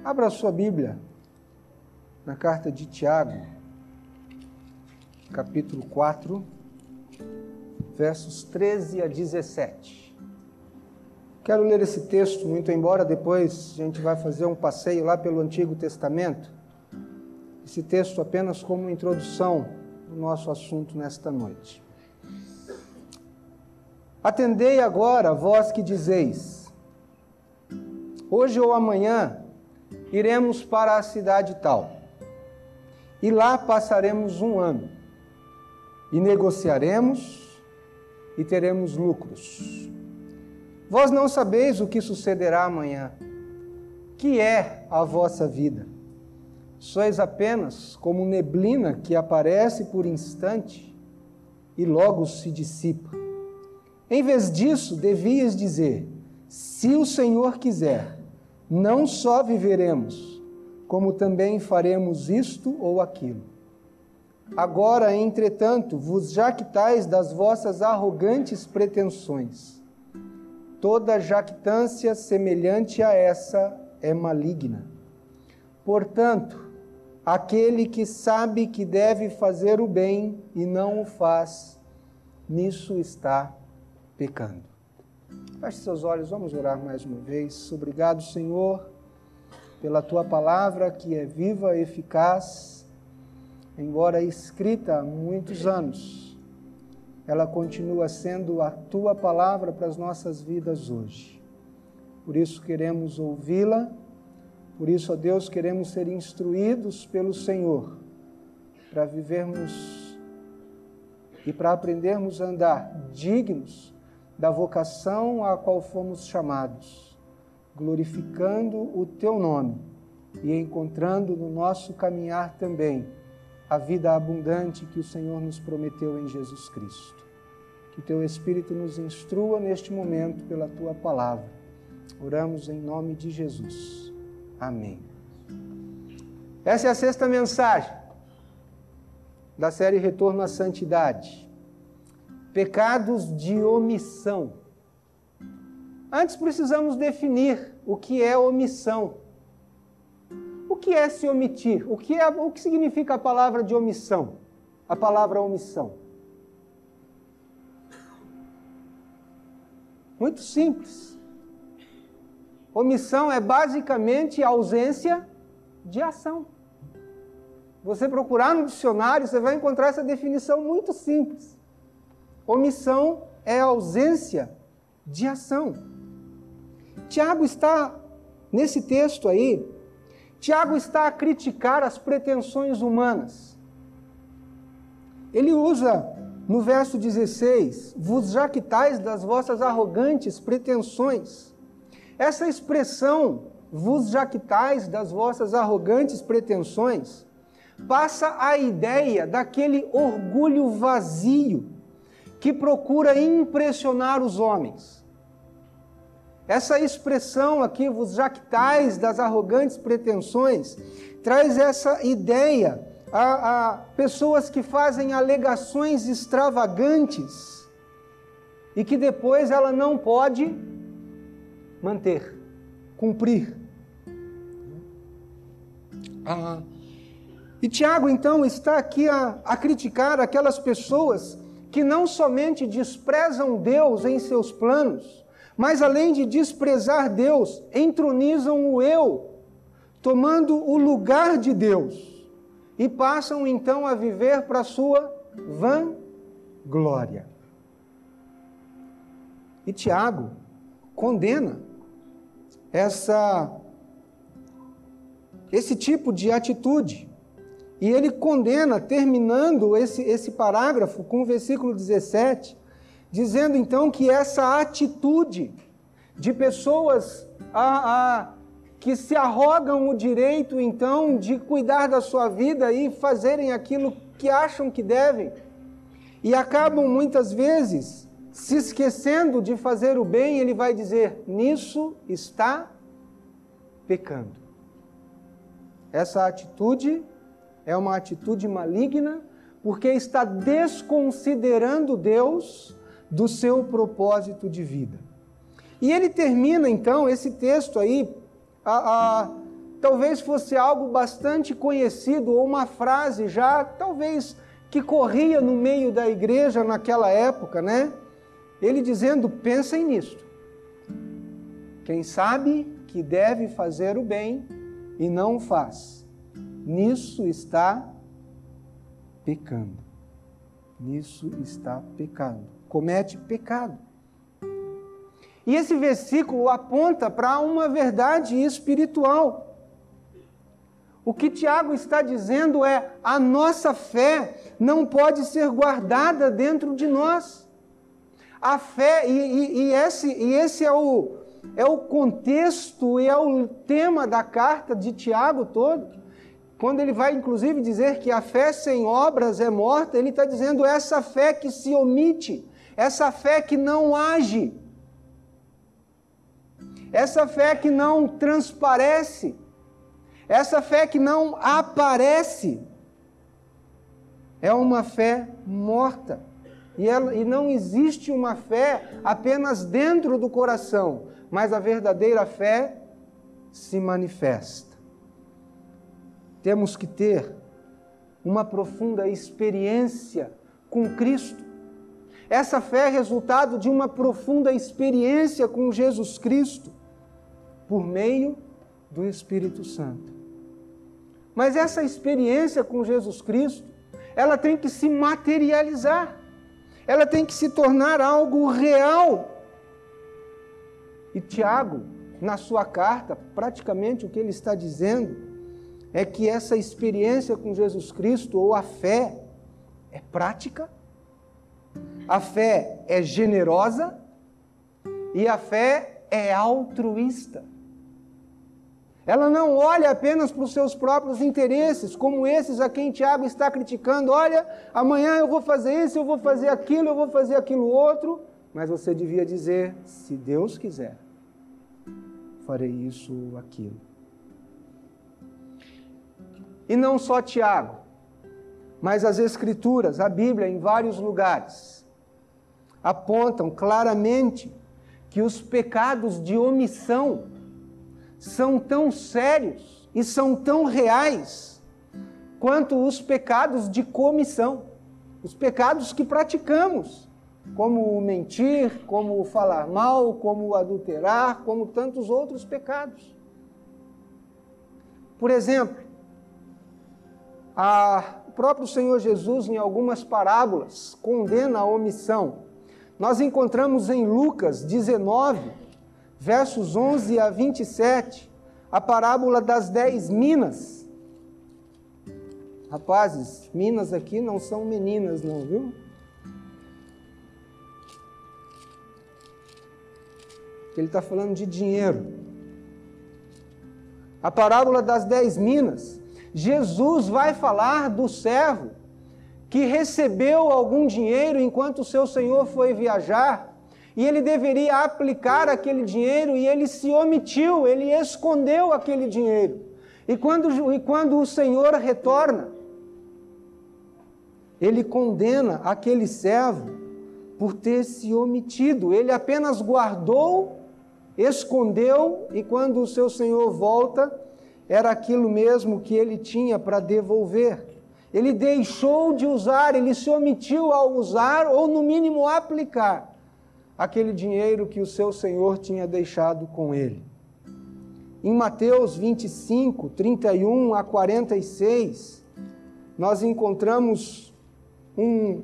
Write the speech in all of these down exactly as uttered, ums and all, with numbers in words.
Abra a sua Bíblia na carta de Tiago, capítulo quatro, versos treze a dezessete. Quero ler esse texto, muito embora depois a gente vai fazer um passeio lá pelo Antigo Testamento. Esse texto apenas como introdução do nosso assunto nesta noite. Atendei agora, vós que dizeis: hoje ou amanhã iremos para a cidade tal, e lá passaremos um ano, e negociaremos, e teremos lucros. Vós não sabeis o que sucederá amanhã. Que é a vossa vida? Sois apenas como neblina que aparece por instante e logo se dissipa. Em vez disso, devias dizer: se o Senhor quiser, não só viveremos, como também faremos isto ou aquilo. Agora, entretanto, vos jactais das vossas arrogantes pretensões. Toda jactância semelhante a essa é maligna. Portanto, aquele que sabe que deve fazer o bem e não o faz, nisso está pecando. Feche seus olhos, vamos orar mais uma vez. Obrigado, Senhor, pela Tua palavra que é viva e eficaz. Embora escrita há muitos anos, ela continua sendo a Tua palavra para as nossas vidas hoje. Por isso queremos ouvi-la, por isso, ó Deus, queremos ser instruídos pelo Senhor, para vivermos e para aprendermos a andar dignos da vocação a qual fomos chamados, glorificando o Teu nome e encontrando no nosso caminhar também a vida abundante que o Senhor nos prometeu em Jesus Cristo. Que Teu Espírito nos instrua neste momento pela Tua palavra. Oramos em nome de Jesus. Amém. Essa é a sexta mensagem da série Retorno à Santidade. Pecados de omissão. Antes precisamos definir o que é omissão. O que é se omitir? O que, é, o que significa a palavra de omissão? A palavra omissão. Muito simples. Omissão é basicamente a ausência de ação. Você procurar no dicionário, você vai encontrar essa definição muito simples. Omissão é a ausência de ação. Tiago está, nesse texto aí, Tiago está a criticar as pretensões humanas. Ele usa, no verso dezesseis, vos jactais das vossas arrogantes pretensões. Essa expressão, vos jactais das vossas arrogantes pretensões, passa a ideia daquele orgulho vazio que procura impressionar os homens. Essa expressão aqui, vos jactais das arrogantes pretensões, traz essa ideia a, a pessoas que fazem alegações extravagantes e que depois ela não pode manter, cumprir. Ah, e Tiago, então, está aqui a, a criticar aquelas pessoas que não somente desprezam Deus em seus planos, mas além de desprezar Deus, entronizam o eu, tomando o lugar de Deus, e passam então a viver para a sua vanglória. E Tiago condena essa, esse tipo de atitude. E ele condena, terminando esse, esse parágrafo com o versículo dezessete, dizendo então que essa atitude de pessoas a, a, que se arrogam o direito então de cuidar da sua vida e fazerem aquilo que acham que devem, e acabam muitas vezes se esquecendo de fazer o bem, ele vai dizer: nisso está pecando. Essa atitude é uma atitude maligna, porque está desconsiderando Deus do seu propósito de vida. E ele termina, então, esse texto aí, a, a, talvez fosse algo bastante conhecido, ou uma frase já, talvez, que corria no meio da igreja naquela época, né? Ele dizendo, pensem nisto. Quem sabe que deve fazer o bem e não o faz, nisso está pecando. Nisso está pecando. Comete pecado. E esse versículo aponta para uma verdade espiritual. O que Tiago está dizendo é, a nossa fé não pode ser guardada dentro de nós. A fé, e, e, e, esse, e esse é o, é o contexto e é o tema da carta de Tiago todo. Quando ele vai, inclusive, dizer que a fé sem obras é morta, ele está dizendo essa fé que se omite, essa fé que não age, essa fé que não transparece, essa fé que não aparece, é uma fé morta. E, ela, e não existe uma fé apenas dentro do coração, mas a verdadeira fé se manifesta. Temos que ter uma profunda experiência com Cristo. Essa fé é resultado de uma profunda experiência com Jesus Cristo, por meio do Espírito Santo. Mas essa experiência com Jesus Cristo, ela tem que se materializar. Ela tem que se tornar algo real. E Tiago, na sua carta, praticamente o que ele está dizendo é que essa experiência com Jesus Cristo, ou a fé, é prática, a fé é generosa e a fé é altruísta. Ela não olha apenas para os seus próprios interesses, como esses a quem Tiago está criticando. Olha, amanhã eu vou fazer isso, eu vou fazer aquilo, eu vou fazer aquilo outro. Mas você devia dizer, se Deus quiser, farei isso ou aquilo. E não só Tiago, mas as Escrituras, a Bíblia, em vários lugares, apontam claramente que os pecados de omissão são tão sérios e são tão reais quanto os pecados de comissão, os pecados que praticamos, como o mentir, como o falar mal, como o adulterar, como tantos outros pecados. Por exemplo, a, o próprio Senhor Jesus, em algumas parábolas, condena a omissão. Nós encontramos em Lucas dezenove, versos onze a vinte e sete, a parábola das dez minas. Rapazes, minas aqui não são meninas não, viu? Ele está falando de dinheiro. A parábola das dez minas. Jesus vai falar do servo que recebeu algum dinheiro enquanto o seu senhor foi viajar, e ele deveria aplicar aquele dinheiro, e ele se omitiu, ele escondeu aquele dinheiro. E quando, e quando o Senhor retorna, ele condena aquele servo por ter se omitido. Ele apenas guardou, escondeu, e quando o seu Senhor volta, era aquilo mesmo que ele tinha para devolver. Ele deixou de usar, ele se omitiu ao usar, ou no mínimo aplicar aquele dinheiro que o seu Senhor tinha deixado com ele. Em Mateus vinte e cinco, trinta e um a quarenta e seis, nós encontramos um,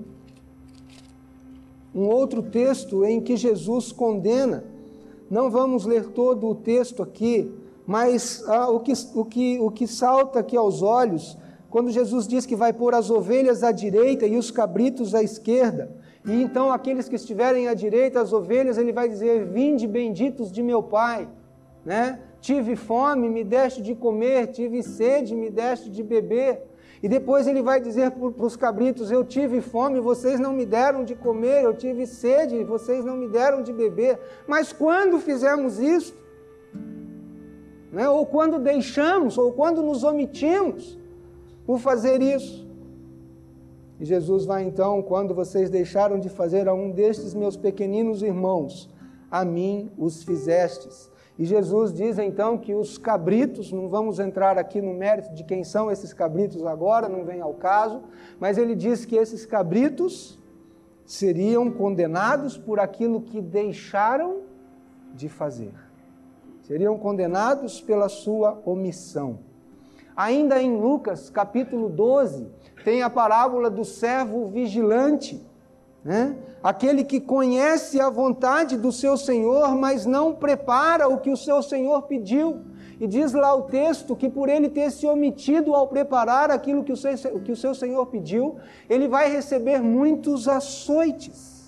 um outro texto em que Jesus condena. Não vamos ler todo o texto aqui, mas ah, o, que, o, que, o que salta aqui aos olhos, quando Jesus diz que vai pôr as ovelhas à direita e os cabritos à esquerda, e então aqueles que estiverem à direita, as ovelhas, ele vai dizer, vinde benditos de meu Pai, né? Tive fome, me deste de comer, tive sede, me deste de beber. E depois ele vai dizer para os cabritos, eu tive fome, vocês não me deram de comer, eu tive sede, vocês não me deram de beber. Mas quando fizemos isso, né? Ou quando deixamos, ou quando nos omitimos por fazer isso. E Jesus vai então, quando vocês deixaram de fazer a um destes meus pequeninos irmãos, a mim os fizestes. E Jesus diz então que os cabritos, não vamos entrar aqui no mérito de quem são esses cabritos agora, não vem ao caso, mas ele diz que esses cabritos seriam condenados por aquilo que deixaram de fazer. Seriam condenados pela sua omissão. Ainda em Lucas, capítulo doze, tem a parábola do servo vigilante, né? Aquele que conhece a vontade do seu Senhor, mas não prepara o que o seu Senhor pediu. E diz lá o texto que por ele ter se omitido ao preparar aquilo que o seu, que o seu Senhor pediu, ele vai receber muitos açoites.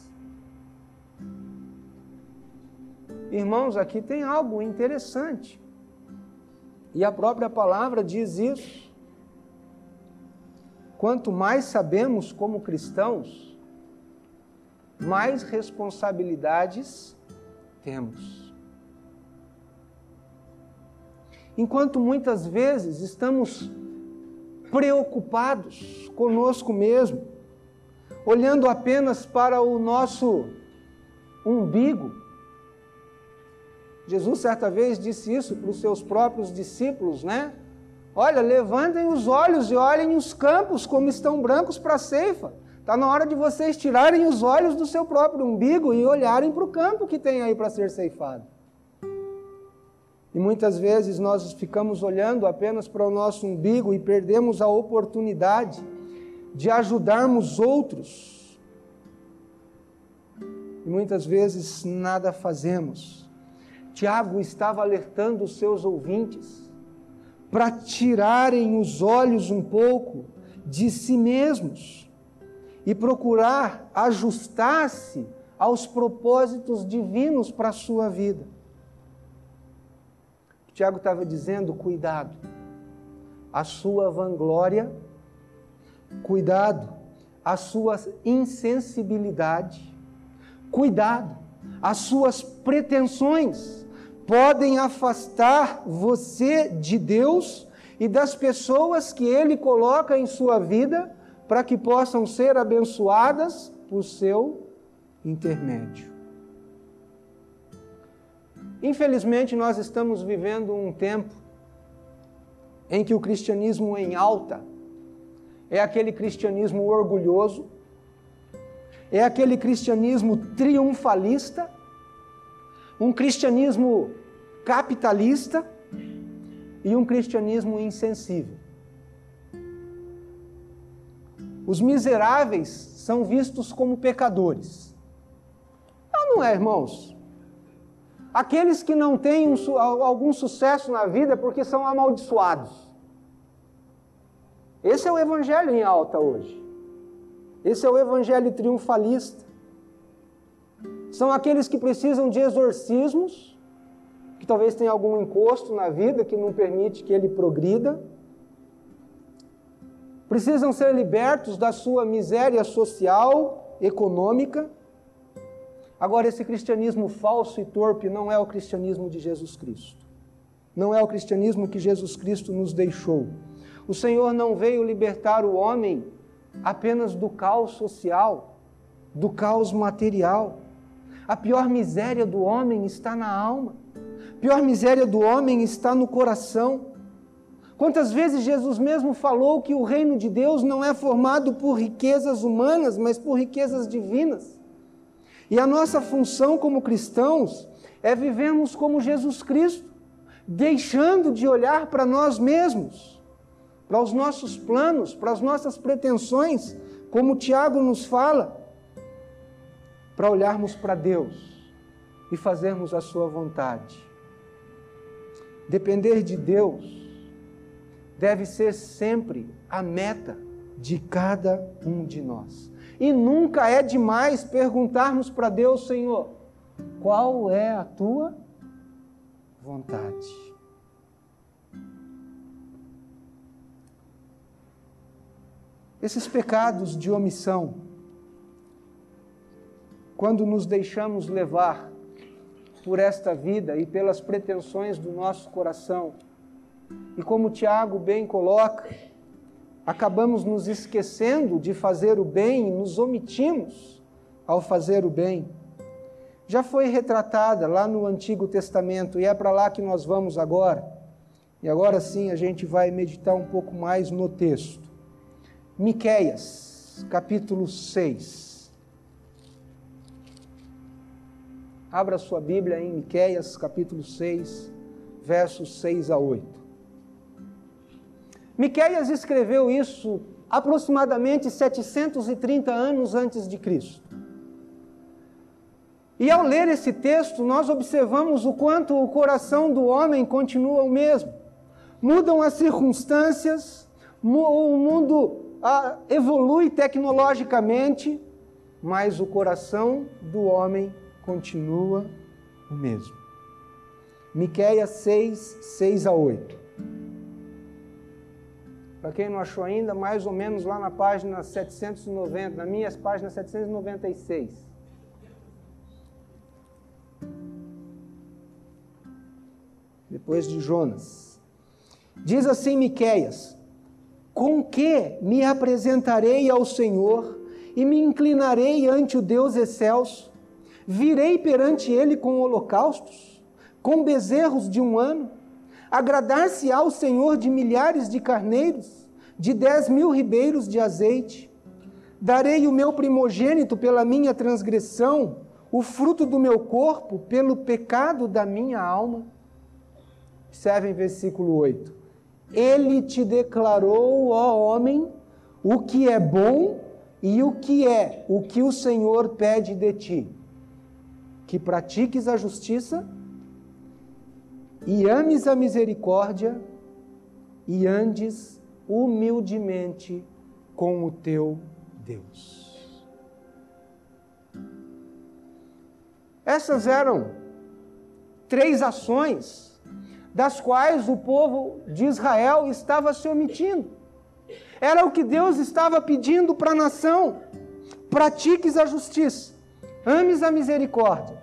Irmãos, aqui tem algo interessante. E a própria palavra diz isso. Quanto mais sabemos como cristãos, mais responsabilidades temos. Enquanto muitas vezes estamos preocupados conosco mesmo, olhando apenas para o nosso umbigo. Jesus certa vez disse isso para os seus próprios discípulos, né? Olha, levantem os olhos e olhem os campos como estão brancos para a ceifa. Está na hora de vocês tirarem os olhos do seu próprio umbigo e olharem para o campo que tem aí para ser ceifado. E muitas vezes nós ficamos olhando apenas para o nosso umbigo e perdemos a oportunidade de ajudarmos outros. E muitas vezes nada fazemos. Tiago estava alertando os seus ouvintes para tirarem os olhos um pouco de si mesmos e procurar ajustar-se aos propósitos divinos para a sua vida. Tiago estava dizendo, cuidado, a sua vanglória, cuidado, a sua insensibilidade, cuidado, as suas pretensões podem afastar você de Deus e das pessoas que Ele coloca em sua vida para que possam ser abençoadas por seu intermédio. Infelizmente, nós estamos vivendo um tempo em que o cristianismo em alta é aquele cristianismo orgulhoso, é aquele cristianismo triunfalista, um cristianismo capitalista e um cristianismo insensível. Os miseráveis são vistos como pecadores. Não, não é, irmãos? Aqueles que não têm um, algum sucesso na vida porque são amaldiçoados. Esse é o evangelho em alta hoje. Esse é o evangelho triunfalista. São aqueles que precisam de exorcismos, que talvez tenha algum encosto na vida que não permite que ele progrida. Precisam ser libertos da sua miséria social, econômica. Agora, esse cristianismo falso e torpe não é o cristianismo de Jesus Cristo. Não é o cristianismo que Jesus Cristo nos deixou. O Senhor não veio libertar o homem apenas do caos social, do caos material. A pior miséria do homem está na alma. A pior miséria do homem está no coração. Quantas vezes Jesus mesmo falou que o reino de Deus não é formado por riquezas humanas, mas por riquezas divinas. E a nossa função como cristãos é vivermos como Jesus Cristo, deixando de olhar para nós mesmos, para os nossos planos, para as nossas pretensões, como Tiago nos fala, para olharmos para Deus e fazermos a sua vontade. Depender de Deus deve ser sempre a meta de cada um de nós. E nunca é demais perguntarmos para Deus, Senhor, qual é a tua vontade? Esses pecados de omissão, quando nos deixamos levar por esta vida e pelas pretensões do nosso coração, e como Tiago bem coloca, acabamos nos esquecendo de fazer o bem e nos omitimos ao fazer o bem. já foi retratada lá no Antigo Testamento e é para lá que nós vamos agora. E agora sim a gente vai meditar um pouco mais no texto. Miqueias, capítulo seis. Abra sua Bíblia em Miqueias, capítulo seis, versos seis a oito. Miqueias escreveu isso aproximadamente setecentos e trinta anos antes de Cristo. E ao ler esse texto, nós observamos o quanto o coração do homem continua o mesmo. Mudam as circunstâncias, o mundo ah, evolui tecnologicamente, mas o coração do homem continua o mesmo. Miqueias seis, seis a oito. Para quem não achou ainda, mais ou menos lá na página setecentos e noventa, na minha página setecentos e noventa e seis. Depois de Jonas. Diz assim Miqueias: com que me apresentarei ao Senhor e me inclinarei ante o Deus excelso? Virei perante ele com holocaustos, com bezerros de um ano? Agradar-se-á o Senhor de milhares de carneiros, de dez mil ribeiros de azeite? Darei o meu primogênito pela minha transgressão, o fruto do meu corpo pelo pecado da minha alma? Observe em versículo oito. Ele te declarou, ó homem, o que é bom e o que é o que o Senhor pede de ti: que pratiques a justiça e ames a misericórdia e andes humildemente com o teu Deus. Essas eram três ações das quais o povo de Israel estava se omitindo. Era o que Deus estava pedindo para a nação: pratiques a justiça, ames a misericórdia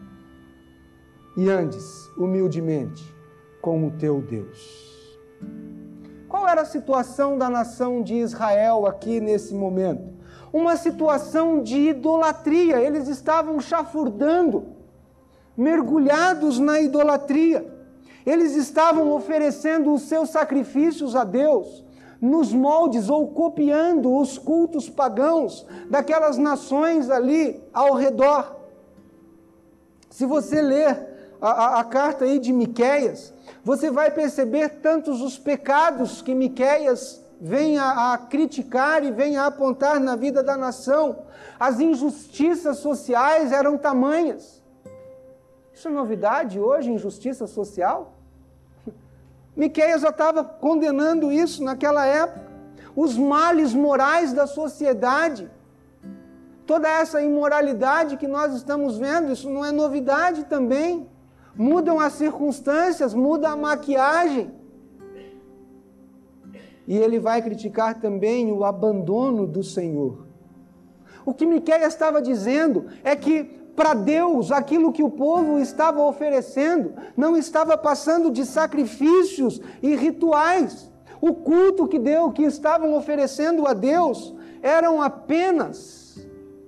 e andes humildemente com o teu Deus. Qual era a situação da nação de Israel aqui nesse momento? Uma situação de idolatria. Eles estavam chafurdando, mergulhados na idolatria. Eles estavam oferecendo os seus sacrifícios a Deus nos moldes ou copiando os cultos pagãos daquelas nações ali ao redor. Se você ler a, a, a carta aí de Miqueias, você vai perceber tantos os pecados que Miqueias vem a, a criticar e vem a apontar na vida da nação. As injustiças sociais eram tamanhas. Isso é novidade hoje, injustiça social? Miqueias já estava condenando isso naquela época. Os males morais da sociedade, toda essa imoralidade que nós estamos vendo, isso não é novidade também. Mudam as circunstâncias, muda a maquiagem. E ele vai criticar também o abandono do Senhor. O que Miqueias estava dizendo é que para Deus, aquilo que o povo estava oferecendo não estava passando de sacrifícios e rituais. O culto que Deus, que estavam oferecendo a Deus eram apenas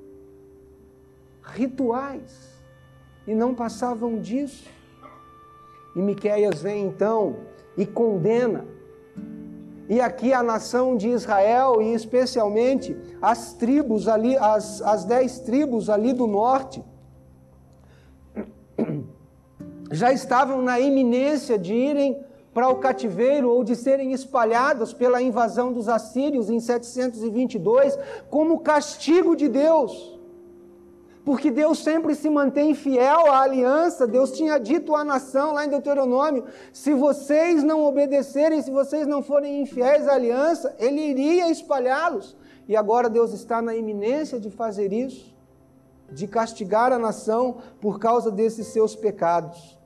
rituais e não passavam disso. E Miqueias vem então e condena. E aqui a nação de Israel, e especialmente as tribos ali, as, as dez tribos ali do norte, já estavam na iminência de irem para o cativeiro ou de serem espalhadas pela invasão dos assírios em setecentos e vinte e dois, como castigo de Deus. Porque Deus sempre se mantém fiel à aliança. Deus tinha dito à nação lá em Deuteronômio: se vocês não obedecerem, se vocês não forem infiéis à aliança, Ele iria espalhá-los. E agora Deus está na iminência de fazer isso, de castigar a nação por causa desses seus pecados.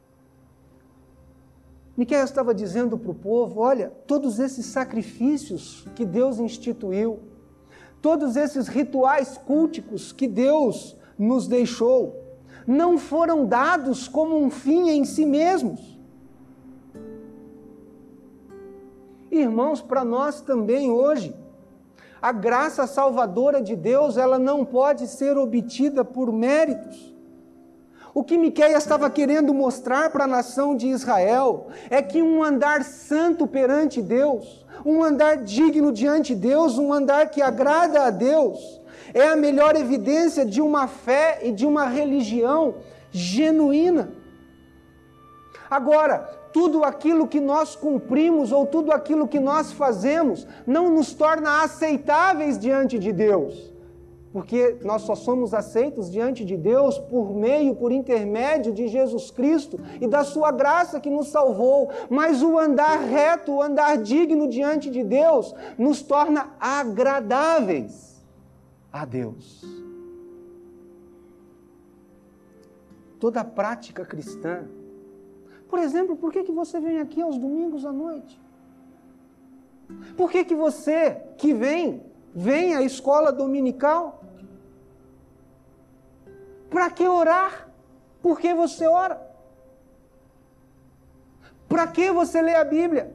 Miqueias estava dizendo para o povo: olha, todos esses sacrifícios que Deus instituiu, todos esses rituais culticos que Deus nos deixou, não foram dados como um fim em si mesmos. Irmãos, para nós também hoje, a graça salvadora de Deus, ela não pode ser obtida por méritos. O que Miqueias estava querendo mostrar para a nação de Israel é que um andar santo perante Deus, um andar digno diante de Deus, um andar que agrada a Deus, é a melhor evidência de uma fé e de uma religião genuína. Agora, tudo aquilo que nós cumprimos ou tudo aquilo que nós fazemos não nos torna aceitáveis diante de Deus. Porque nós só somos aceitos diante de Deus por meio, por intermédio de Jesus Cristo e da sua graça que nos salvou. Mas o andar reto, o andar digno diante de Deus, nos torna agradáveis a Deus. Toda prática cristã. Por exemplo, por que que você vem aqui aos domingos à noite? Por que que você que vem, vem à escola dominical? Para que orar? Por que você ora? Para que você lê a Bíblia?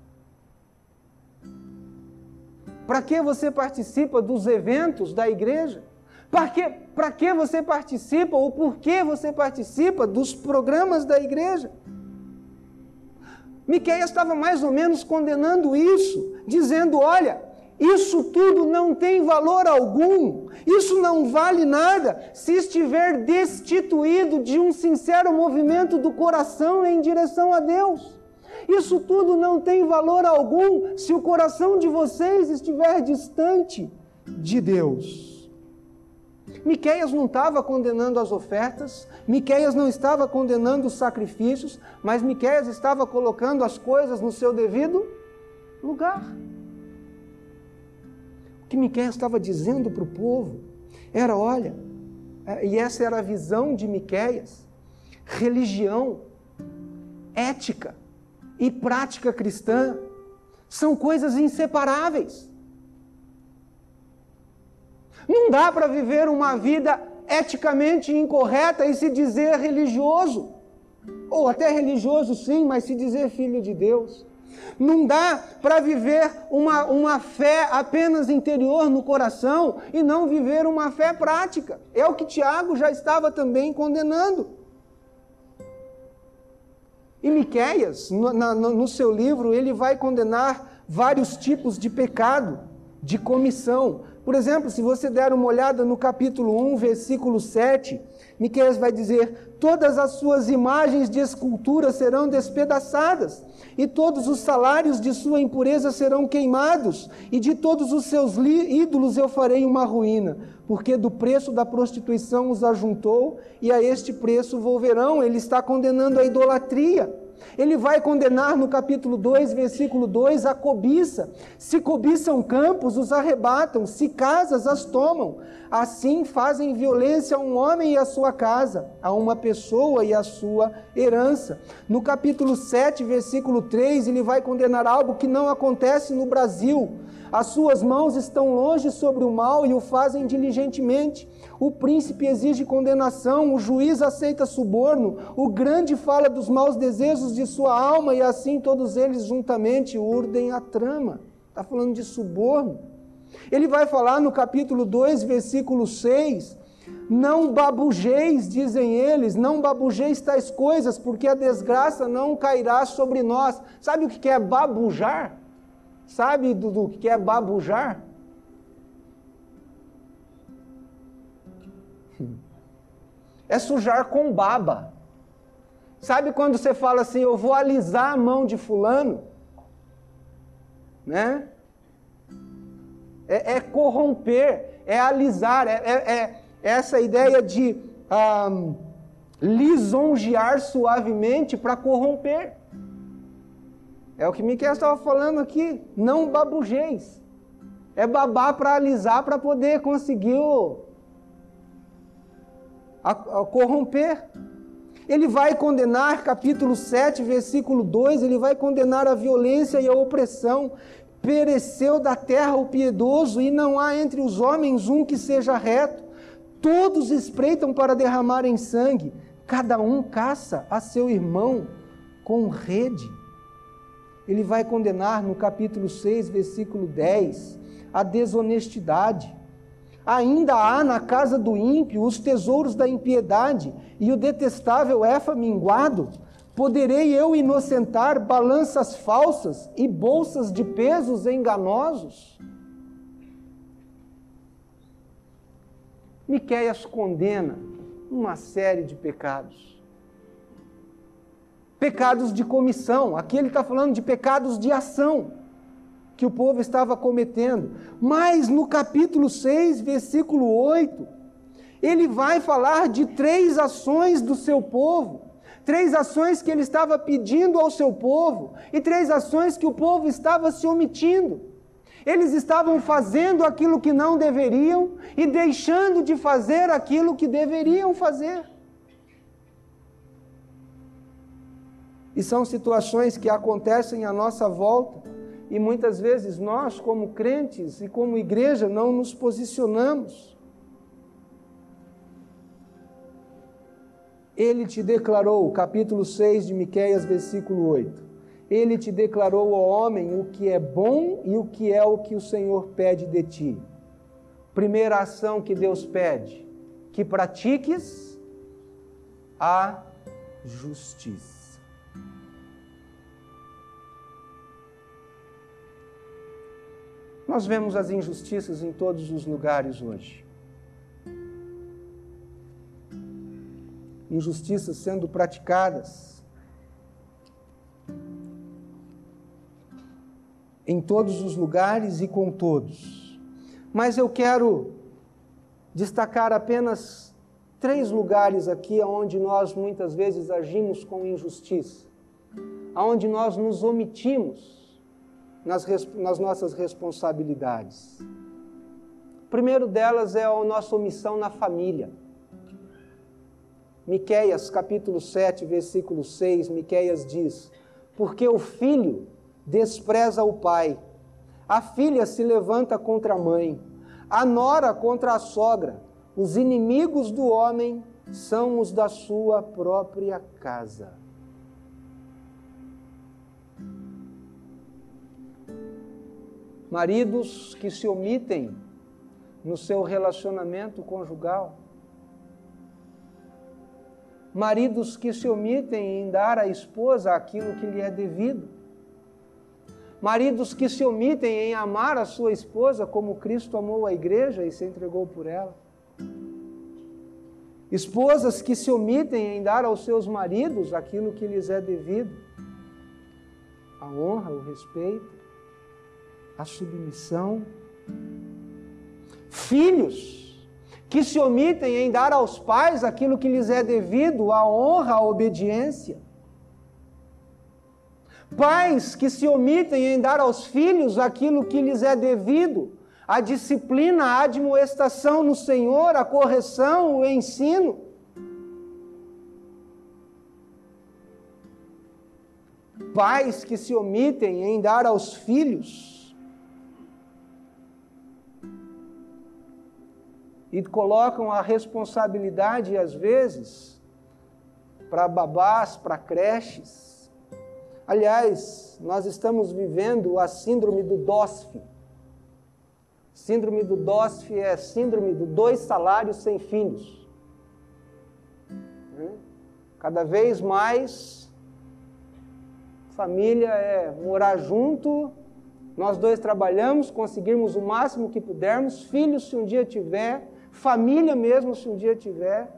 Para que você participa dos eventos da igreja? Para que, para que você participa ou por que você participa dos programas da igreja? Miqueias estava mais ou menos condenando isso, dizendo, olha, isso tudo não tem valor algum, isso não vale nada se estiver destituído de um sincero movimento do coração em direção a Deus. Isso tudo não tem valor algum se o coração de vocês estiver distante de Deus. Miqueias não estava condenando as ofertas, Miqueias não estava condenando os sacrifícios, mas Miqueias estava colocando as coisas no seu devido lugar. O que Miqueias estava dizendo para o povo era, olha, e essa era a visão de Miqueias, religião, ética e prática cristã são coisas inseparáveis. Não dá para viver uma vida eticamente incorreta e se dizer religioso, ou até religioso sim, mas se dizer filho de Deus. Não dá para viver uma, uma fé apenas interior no coração e não viver uma fé prática. É o que Tiago já estava também condenando. E Miqueias, no, na, no seu livro, ele vai condenar vários tipos de pecado, de comissão. Por exemplo, se você der uma olhada no capítulo um, versículo sete, Miqueias vai dizer, todas as suas imagens de escultura serão despedaçadas, e todos os salários de sua impureza serão queimados, e de todos os seus ídolos eu farei uma ruína, porque do preço da prostituição os ajuntou, e a este preço volverão. Ele está condenando a idolatria. Ele vai condenar no capítulo dois, versículo dois, a cobiça. Se cobiçam campos, os arrebatam, se casas, as tomam. Assim fazem violência a um homem e a sua casa, a uma pessoa e a sua herança. No capítulo sete, versículo três, ele vai condenar algo que não acontece no Brasil. As suas mãos estão longe sobre o mal e o fazem diligentemente. O príncipe exige condenação, o juiz aceita suborno, o grande fala dos maus desejos de sua alma e assim todos eles juntamente urdem a trama. Está falando de suborno. Ele vai falar no capítulo dois, versículo seis, não babujeis, dizem eles, não babujeis tais coisas, porque a desgraça não cairá sobre nós. Sabe o que é babujar? Sabe, Dudu, o que é babujar? É sujar com baba. Sabe quando você fala assim, eu vou alisar a mão de fulano? Né? É, é corromper, é alisar, é, é, é essa ideia de um, lisonjear suavemente para corromper. É o que Miqueias estava falando aqui, não babujeis. É babar para alisar, para poder conseguir o, a, a corromper. Ele vai condenar, capítulo sete, versículo dois, ele vai condenar a violência e a opressão. Pereceu da terra o piedoso, e não há entre os homens um que seja reto. Todos espreitam para derramarem sangue, cada um caça a seu irmão com rede. Ele vai condenar no capítulo seis, versículo dez, a desonestidade. ainda há na casa do ímpio os tesouros da impiedade e o detestável éfa minguado? Poderei eu inocentar balanças falsas e bolsas de pesos enganosos? Miqueias condena uma série de pecados. Pecados de comissão. Aqui ele está falando de pecados de ação que o povo estava cometendo. Mas no capítulo seis, versículo oito, ele vai falar de três ações do seu povo. Três ações que ele estava pedindo ao seu povo e três ações que o povo estava se omitindo. Eles estavam fazendo aquilo que não deveriam e deixando de fazer aquilo que deveriam fazer. E são situações que acontecem à nossa volta e muitas vezes nós, como crentes e como igreja, não nos posicionamos. Ele te declarou, capítulo seis de Miqueias, versículo oito. Ele te declarou, ó homem, o que é bom e o que é o que o Senhor pede de ti. Primeira ação que Deus pede, que pratiques a justiça. Nós vemos as injustiças em todos os lugares hoje. Injustiças sendo praticadas em todos os lugares e com todos. Mas eu quero destacar apenas três lugares aqui onde nós muitas vezes agimos com injustiça, onde nós nos omitimos nas, nas nossas responsabilidades. O primeiro delas é a nossa omissão na família. Miqueias, capítulo sete, versículo seis, Miqueias diz: porque o filho despreza o pai, a filha se levanta contra a mãe, a nora contra a sogra, os inimigos do homem são os da sua própria casa. Maridos que se omitem no seu relacionamento conjugal, maridos que se omitem em dar à esposa aquilo que lhe é devido, maridos que se omitem em amar a sua esposa como Cristo amou a igreja e se entregou por ela, esposas que se omitem em dar aos seus maridos aquilo que lhes é devido, a honra, o respeito, a submissão, filhos que se omitem em dar aos pais aquilo que lhes é devido, a honra, a obediência. Pais que se omitem em dar aos filhos aquilo que lhes é devido, a disciplina, a admoestação no Senhor, a correção, o ensino. Pais que se omitem em dar aos filhos e colocam a responsabilidade, às vezes, para babás, para creches. Aliás, nós estamos vivendo a síndrome do D O S F. Síndrome do D O S F é síndrome do dois salários sem filhos. Cada vez mais, família é morar junto, nós dois trabalhamos, conseguirmos o máximo que pudermos, filhos se um dia tiver, família mesmo se um dia tiver.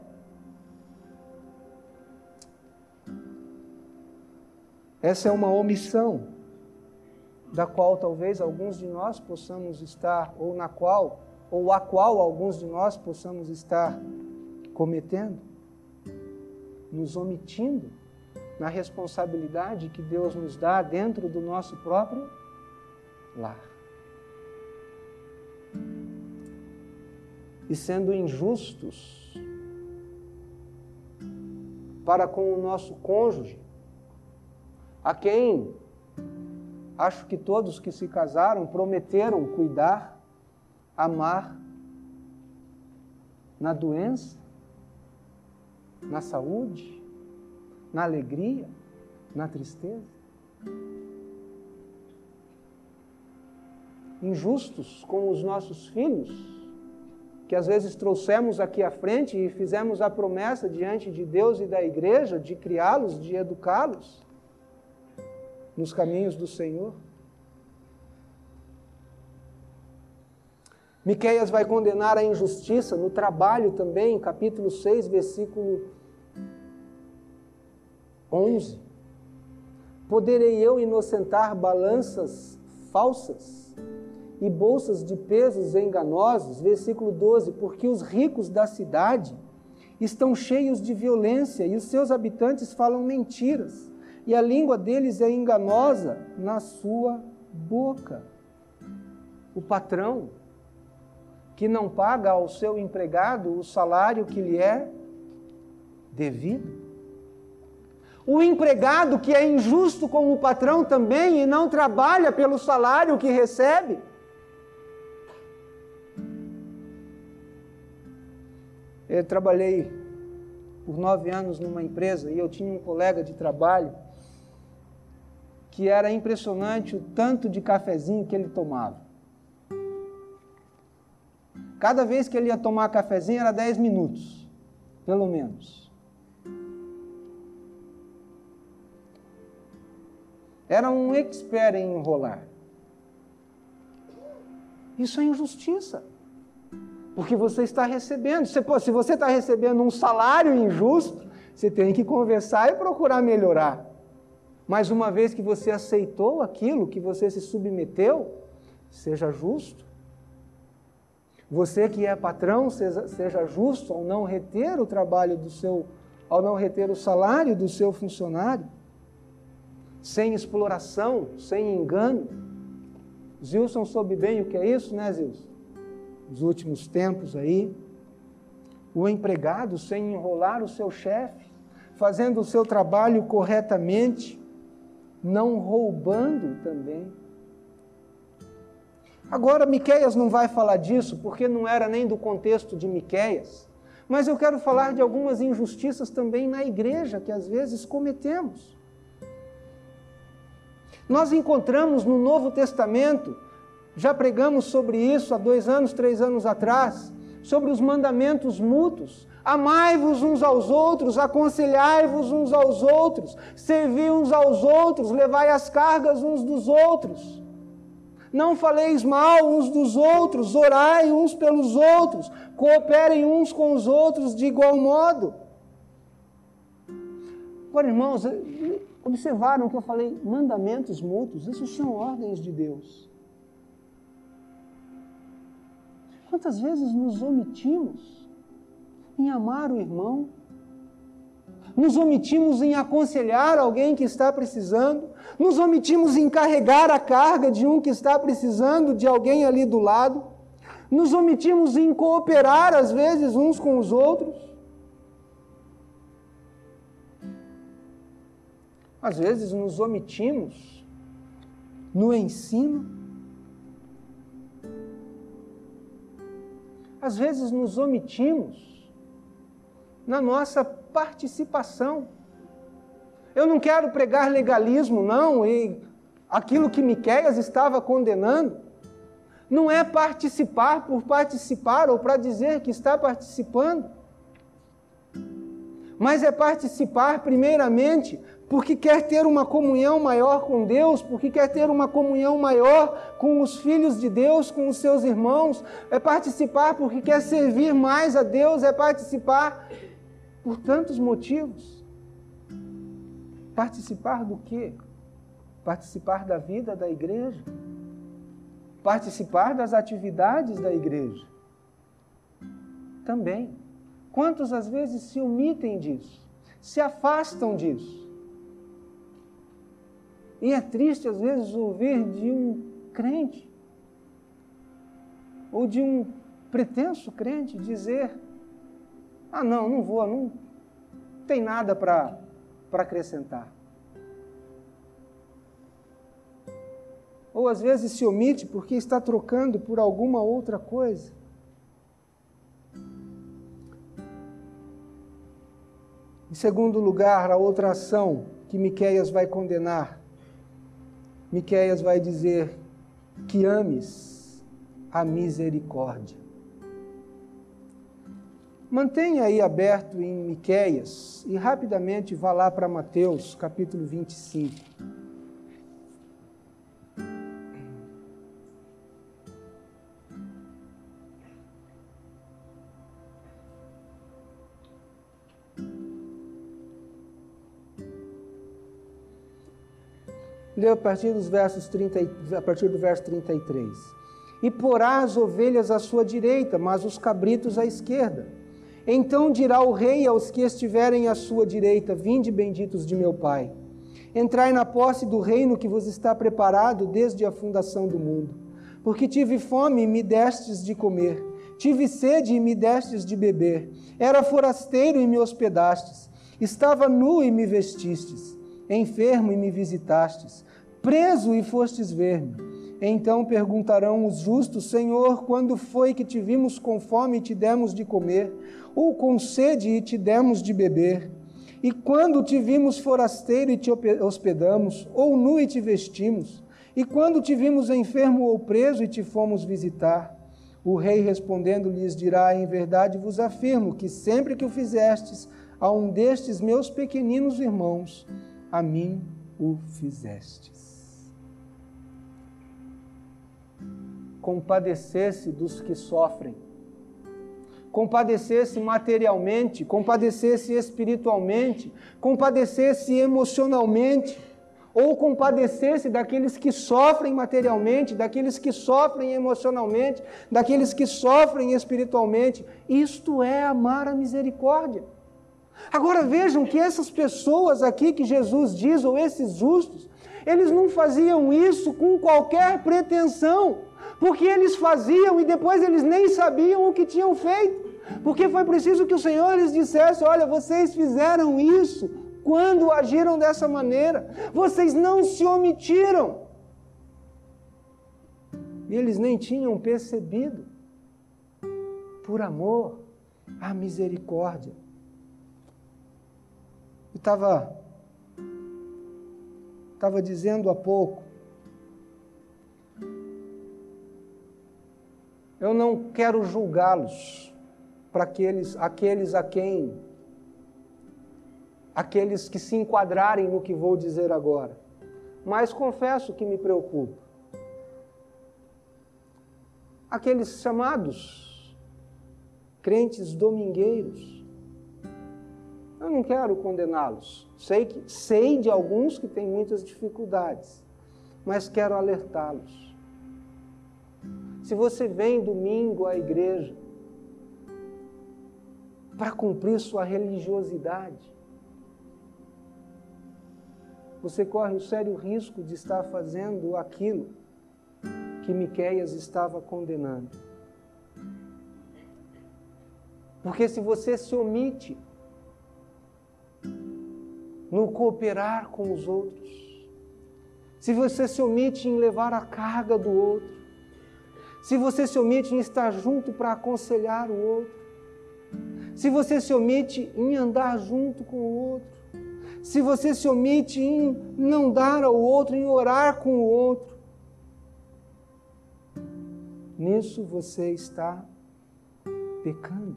Essa é uma omissão da qual talvez alguns de nós possamos estar, ou na qual, ou a qual alguns de nós possamos estar cometendo, nos omitindo na responsabilidade que Deus nos dá dentro do nosso próprio lar. E sendo injustos para com o nosso cônjuge, a quem acho que todos que se casaram prometeram cuidar, amar, na doença, na saúde, na alegria, na tristeza. Injustos com os nossos filhos, que às vezes trouxemos aqui à frente e fizemos a promessa diante de Deus e da igreja de criá-los, de educá-los nos caminhos do Senhor. Miqueias vai condenar a injustiça no trabalho também, capítulo seis, versículo onze. Poderei eu inocentar balanças falsas e bolsas de pesos enganosos? Versículo doze. Porque os ricos da cidade estão cheios de violência e os seus habitantes falam mentiras, e a língua deles é enganosa na sua boca. O patrão que não paga ao seu empregado o salário que lhe é devido. O empregado que é injusto com o patrão também e não trabalha pelo salário que recebe. Eu trabalhei por nove anos numa empresa e eu tinha um colega de trabalho que era impressionante o tanto de cafezinho que ele tomava. Cada vez que ele ia tomar cafezinho era dez minutos, pelo menos. Era um expert em enrolar. Isso é injustiça. Porque você está recebendo. Se você está recebendo um salário injusto, você tem que conversar e procurar melhorar. Mas uma vez que você aceitou aquilo, que você se submeteu, seja justo. Você que é patrão, seja, seja justo ao não reter o trabalho do seu, ao não reter o salário do seu funcionário, sem exploração, sem engano. Zilson soube bem o que é isso, né, Zilson? Nos últimos tempos aí, o empregado sem enrolar o seu chefe, fazendo o seu trabalho corretamente, não roubando também. Agora, Miqueias não vai falar disso, porque não era nem do contexto de Miqueias, mas eu quero falar de algumas injustiças também na igreja, que às vezes cometemos. Nós encontramos no Novo Testamento, já pregamos sobre isso há dois anos, três anos atrás, sobre os mandamentos mútuos. Amai-vos uns aos outros, aconselhai-vos uns aos outros, servi uns aos outros, levai as cargas uns dos outros. Não faleis mal uns dos outros, orai uns pelos outros, cooperem uns com os outros de igual modo. Agora, irmãos, observaram que eu falei mandamentos mútuos? Isso são ordens de Deus. Quantas vezes nos omitimos em amar o irmão? Nos omitimos em aconselhar alguém que está precisando? Nos omitimos em carregar a carga de um que está precisando de alguém ali do lado? Nos omitimos em cooperar, às vezes, uns com os outros? Às vezes nos omitimos no ensino. Às vezes nos omitimos na nossa participação. Eu não quero pregar legalismo, não, e aquilo que Miqueias estava condenando não é participar por participar ou para dizer que está participando, mas é participar primeiramente porque quer ter uma comunhão maior com Deus, porque quer ter uma comunhão maior com os filhos de Deus, com os seus irmãos, é participar porque quer servir mais a Deus, é participar por tantos motivos. Participar do quê? Participar da vida da igreja, participar das atividades da igreja. Também. Quantos às vezes se omitem disso, se afastam disso? E é triste, às vezes, ouvir de um crente, ou de um pretenso crente, dizer: ah, não, não vou, não tem nada para para acrescentar. Ou, às vezes, se omite porque está trocando por alguma outra coisa. Em segundo lugar, a outra ação que Miqueias vai condenar. Miqueias vai dizer que ames a misericórdia. Mantenha aí aberto em Miqueias e rapidamente vá lá para Mateus, capítulo vinte e cinco. Lê a partir dos versos trinta, a partir do verso trinta e três. E porá as ovelhas à sua direita, mas os cabritos à esquerda. Então dirá o rei aos que estiverem à sua direita: vinde, benditos de meu Pai. Entrai na posse do reino que vos está preparado desde a fundação do mundo. Porque tive fome e me destes de comer, tive sede e me destes de beber, era forasteiro e me hospedastes, estava nu e me vestistes, enfermo e me visitastes, preso e fostes ver-me. Então perguntarão os justos: Senhor, quando foi que te vimos com fome e te demos de comer, ou com sede e te demos de beber? E quando te vimos forasteiro e te hospedamos, ou nu e te vestimos? E quando te vimos enfermo ou preso e te fomos visitar? O rei respondendo lhes dirá: em verdade vos afirmo que sempre que o fizestes a um destes meus pequeninos irmãos, a mim o fizestes. Compadecesse dos que sofrem, compadecesse materialmente, compadecesse espiritualmente, compadecesse emocionalmente, ou compadecesse daqueles que sofrem materialmente, daqueles que sofrem emocionalmente, daqueles que sofrem espiritualmente. Isto é amar a misericórdia. Agora vejam que essas pessoas aqui que Jesus diz, ou esses justos, eles não faziam isso com qualquer pretensão, porque eles faziam e depois eles nem sabiam o que tinham feito, porque foi preciso que o Senhor lhes dissesse: olha, vocês fizeram isso quando agiram dessa maneira, vocês não se omitiram. E eles nem tinham percebido, por amor à misericórdia. Eu estava estava dizendo há pouco, eu não quero julgá-los para aqueles, aqueles a quem, aqueles que se enquadrarem no que vou dizer agora, mas confesso que me preocupa. Aqueles chamados crentes domingueiros, eu não quero condená-los. Sei que, sei de alguns que têm muitas dificuldades, mas quero alertá-los. Se você vem domingo à igreja para cumprir sua religiosidade, você corre o sério risco de estar fazendo aquilo que Miqueias estava condenando. Porque se você se omite no cooperar com os outros, se você se omite em levar a carga do outro, se você se omite em estar junto para aconselhar o outro, se você se omite em andar junto com o outro, se você se omite em não dar ao outro, em orar com o outro, nisso você está pecando.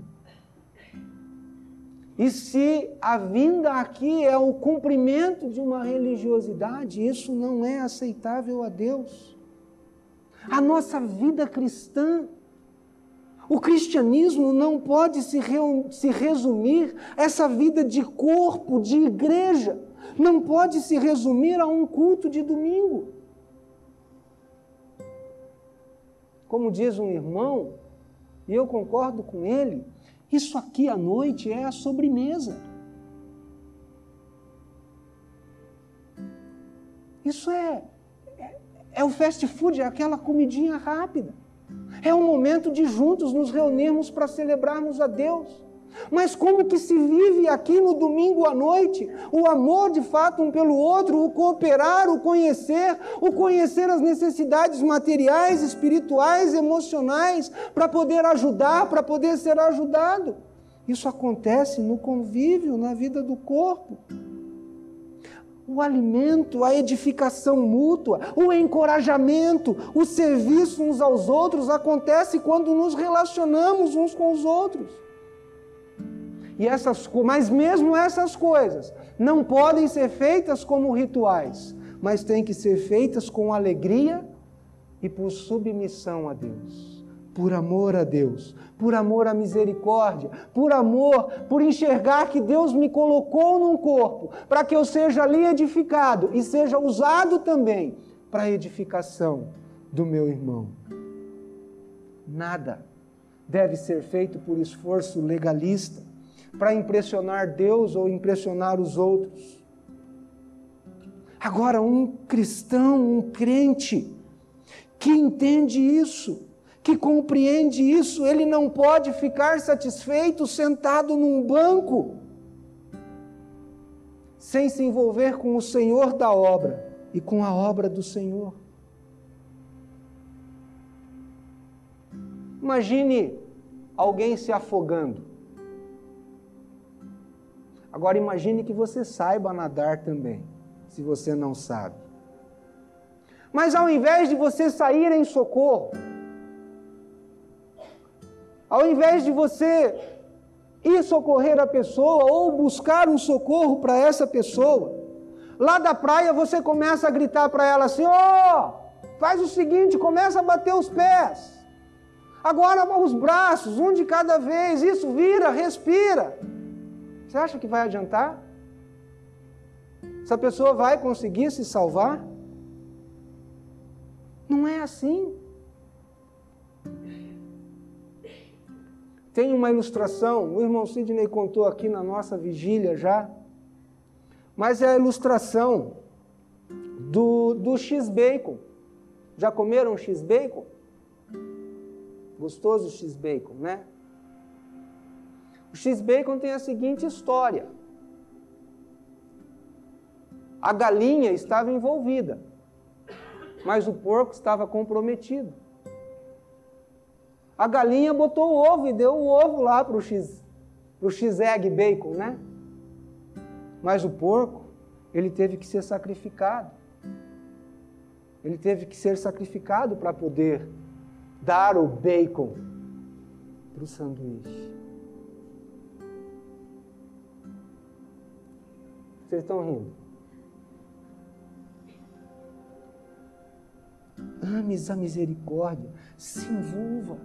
E se a vinda aqui é o cumprimento de uma religiosidade, isso não é aceitável a Deus. A nossa vida cristã, o cristianismo não pode se, re, se resumir a essa vida de corpo, de igreja, não pode se resumir a um culto de domingo. Como diz um irmão, e eu concordo com ele, isso aqui à noite é a sobremesa. Isso é, é, é o fast food, é aquela comidinha rápida. É um momento de juntos nos reunirmos para celebrarmos a Deus. Mas como que se vive aqui no domingo à noite o amor de fato um pelo outro, o cooperar, o conhecer, o conhecer as necessidades materiais, espirituais, emocionais, para poder ajudar, para poder ser ajudado? Isso acontece no convívio, na vida do corpo. O alimento, a edificação mútua, o encorajamento, o serviço uns aos outros acontece quando nos relacionamos uns com os outros. E essas, mas mesmo essas coisas não podem ser feitas como rituais, mas têm que ser feitas com alegria e por submissão a Deus, por amor a Deus, por amor à misericórdia, por amor, por enxergar que Deus me colocou num corpo, para que eu seja ali edificado e seja usado também para a edificação do meu irmão. Nada deve ser feito por esforço legalista, para impressionar Deus ou impressionar os outros. Agora, um cristão, um crente, que entende isso, que compreende isso, ele não pode ficar satisfeito sentado num banco, sem se envolver com o Senhor da obra e com a obra do Senhor. Imagine alguém se afogando. Agora imagine que você saiba nadar também, se você não sabe. Mas ao invés de você sair em socorro, ao invés de você ir socorrer a pessoa ou buscar um socorro para essa pessoa, lá da praia você começa a gritar para ela assim: ó, oh, faz o seguinte, começa a bater os pés. Agora os braços, um de cada vez, isso, vira, respira. Você acha que vai adiantar? Essa pessoa vai conseguir se salvar? Não é assim. Tem uma ilustração, o irmão Sidney contou aqui na nossa vigília já, mas é a ilustração do, do X-Bacon. Já comeram X-Bacon? Gostoso X-Bacon, né? O X-Bacon tem a seguinte história. A galinha estava envolvida, mas o porco estava comprometido. A galinha botou o ovo e deu o ovo lá para o X, para o X-Egg Bacon, né? Mas o porco, ele teve que ser sacrificado. Ele teve que ser sacrificado para poder dar o bacon para o sanduíche. Vocês estão rindo? Ames a misericórdia, se envolva.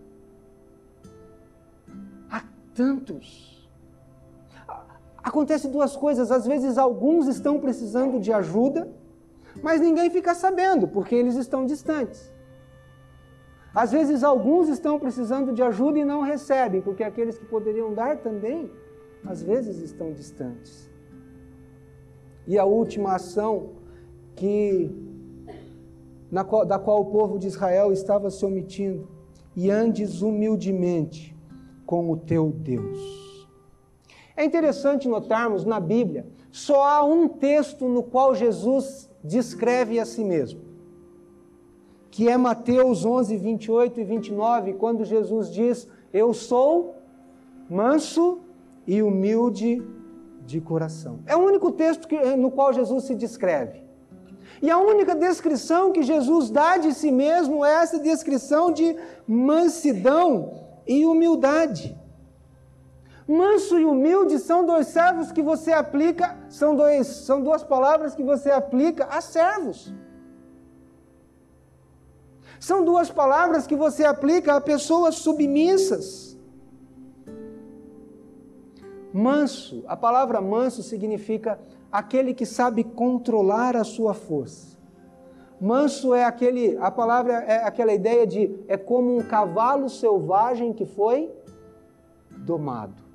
Há tantos. Acontece duas coisas, às vezes alguns estão precisando de ajuda, mas ninguém fica sabendo, porque eles estão distantes. Às vezes alguns estão precisando de ajuda e não recebem, porque aqueles que poderiam dar também, às vezes estão distantes. E a última ação que, na qual, da qual o povo de Israel estava se omitindo: e andes humildemente com o teu Deus. É interessante notarmos na Bíblia, só há um texto no qual Jesus descreve a si mesmo, que é Mateus onze, vinte e oito e vinte e nove, quando Jesus diz: eu sou manso e humilde de coração. É o único texto que, no qual Jesus se descreve. E a única descrição que Jesus dá de si mesmo é essa descrição de mansidão e humildade. Manso e humilde são dois servos que você aplica, são, dois, são duas palavras que você aplica a servos. São duas palavras que você aplica a pessoas submissas. Manso, a palavra manso significa aquele que sabe controlar a sua força. Manso é aquele, a palavra é aquela ideia de, é como um cavalo selvagem que foi domado.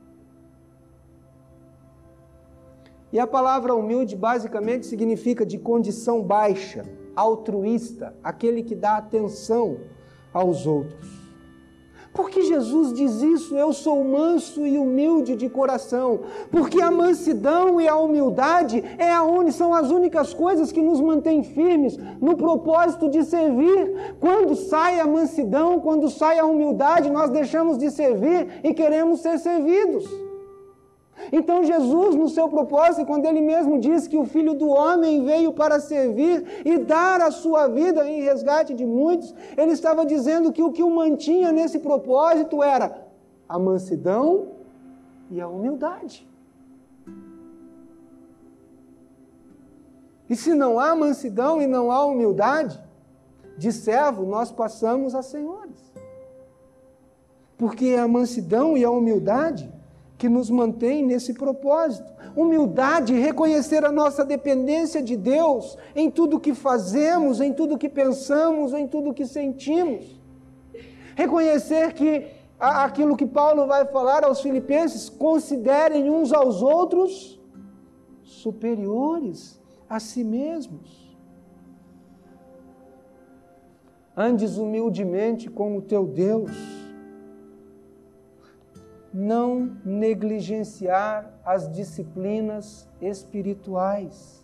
E a palavra humilde basicamente significa de condição baixa, altruísta, aquele que dá atenção aos outros. Por que Jesus diz isso? Eu sou manso e humilde de coração. Porque a mansidão e a humildade é a un... são as únicas coisas que nos mantêm firmes no propósito de servir. Quando sai a mansidão, quando sai a humildade, nós deixamos de servir e queremos ser servidos. Então Jesus, no seu propósito, quando Ele mesmo diz que o Filho do Homem veio para servir e dar a sua vida em resgate de muitos, Ele estava dizendo que o que o mantinha nesse propósito era a mansidão e a humildade. E se não há mansidão e não há humildade, de servo nós passamos a senhores. Porque é a mansidão e a humildade que nos mantém nesse propósito. Humildade, reconhecer a nossa dependência de Deus em tudo que fazemos, em tudo que pensamos, em tudo que sentimos. Reconhecer que aquilo que Paulo vai falar aos filipenses, considerem uns aos outros superiores a si mesmos. Andes humildemente com o teu Deus. Não negligenciar as disciplinas espirituais.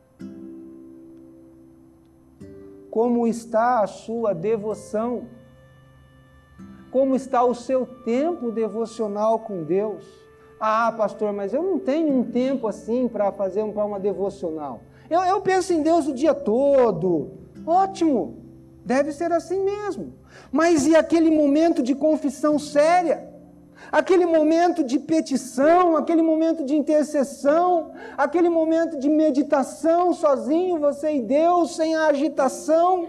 Como está a sua devoção? Como está o seu tempo devocional com Deus? Ah, pastor, mas eu não tenho um tempo assim para fazer uma, uma devocional. Eu, eu penso em Deus o dia todo. Ótimo, deve ser assim mesmo. Mas e aquele momento de confissão séria? Aquele momento de petição, aquele momento de intercessão, aquele momento de meditação sozinho, você e Deus, sem a agitação?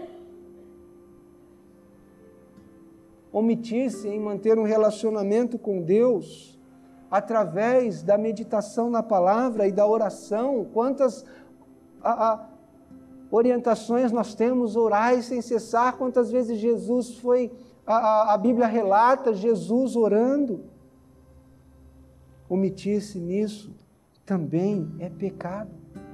Omitir-se em manter um relacionamento com Deus através da meditação na palavra e da oração. Quantas a, a, orientações nós temos orais sem cessar, quantas vezes Jesus foi, a, a, a Bíblia relata Jesus orando. Omitir-se nisso também é pecado.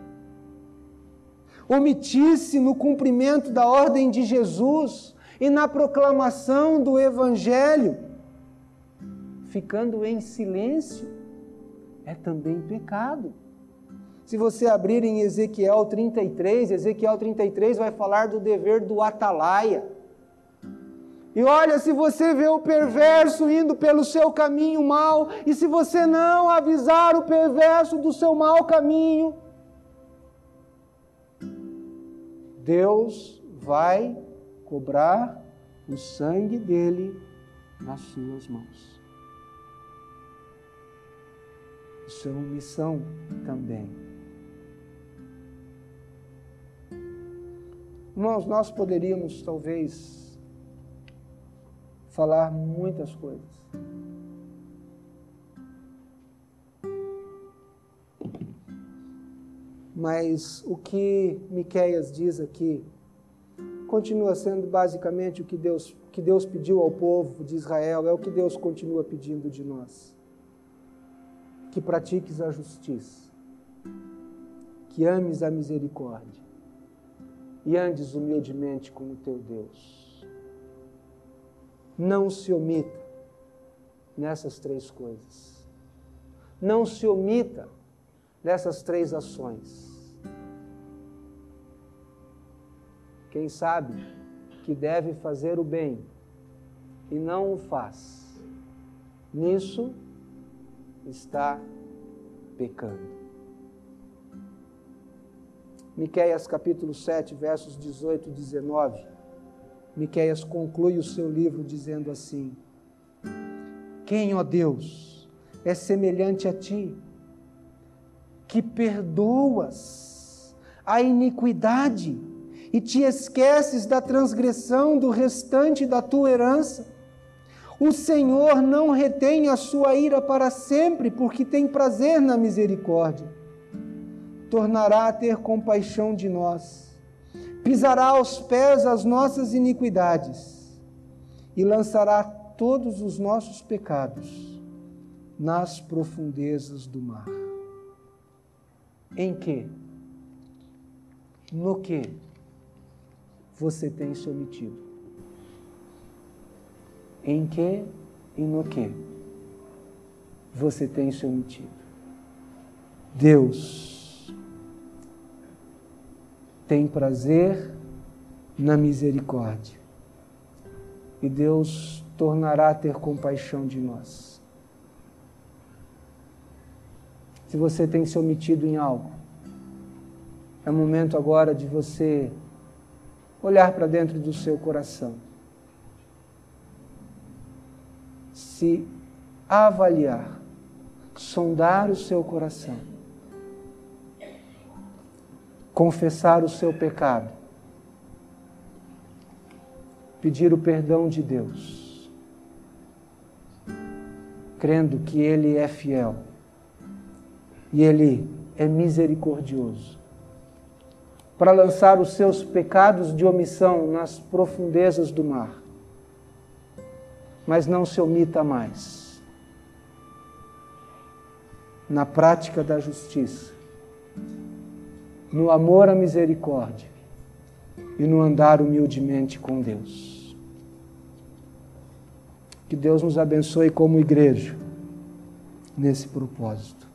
Omitir-se no cumprimento da ordem de Jesus e na proclamação do Evangelho, ficando em silêncio, é também pecado. Se você abrir em Ezequiel trinta e três, Ezequiel trinta e três vai falar do dever do atalaia. E olha, se você vê o perverso indo pelo seu caminho mau, e se você não avisar o perverso do seu mau caminho, Deus vai cobrar o sangue dele nas suas mãos. Isso é omissão também. Irmãos, nós poderíamos talvez falar muitas coisas. Mas o que Miqueias diz aqui continua sendo basicamente o que Deus, que Deus pediu ao povo de Israel, é o que Deus continua pedindo de nós. Que pratiques a justiça, que ames a misericórdia e andes humildemente com o teu Deus. Não se omita nessas três coisas. Não se omita nessas três ações. Quem sabe que deve fazer o bem e não o faz, nisso está pecando. Miqueias capítulo sete, versos dezoito e dezenove. Miqueias conclui o seu livro dizendo assim: quem, ó Deus, é semelhante a ti, que perdoas a iniquidade e te esqueces da transgressão do restante da tua herança? O Senhor não retém a sua ira para sempre, porque tem prazer na misericórdia. Tornará a ter compaixão de nós. Pisará aos pés as nossas iniquidades e lançará todos os nossos pecados nas profundezas do mar. Em que? No que você tem se omitido? Em que e no que você tem se omitido? Deus tem prazer na misericórdia. E Deus tornará a ter compaixão de nós. Se você tem se omitido em algo, é momento agora de você olhar para dentro do seu coração. Se avaliar sondar o seu coração, confessar o seu pecado, pedir o perdão de Deus, crendo que Ele é fiel e Ele é misericordioso, para lançar os seus pecados de omissão nas profundezas do mar. Mas não se omita mais na prática da justiça, no amor à misericórdia e no andar humildemente com Deus. Que Deus nos abençoe como igreja nesse propósito.